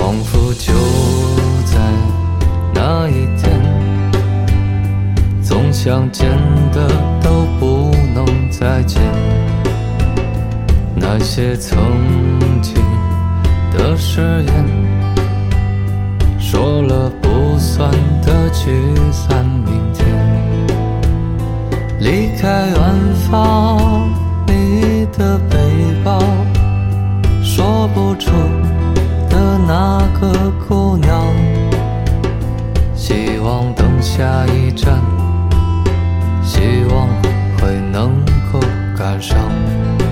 仿佛就在那一天，总想见的都不能再见，那些曾经的誓言，说了不算的聚散明天。离开远方，你的背包，说不出的那个姑娘，希望等下一站，希望会能够赶上。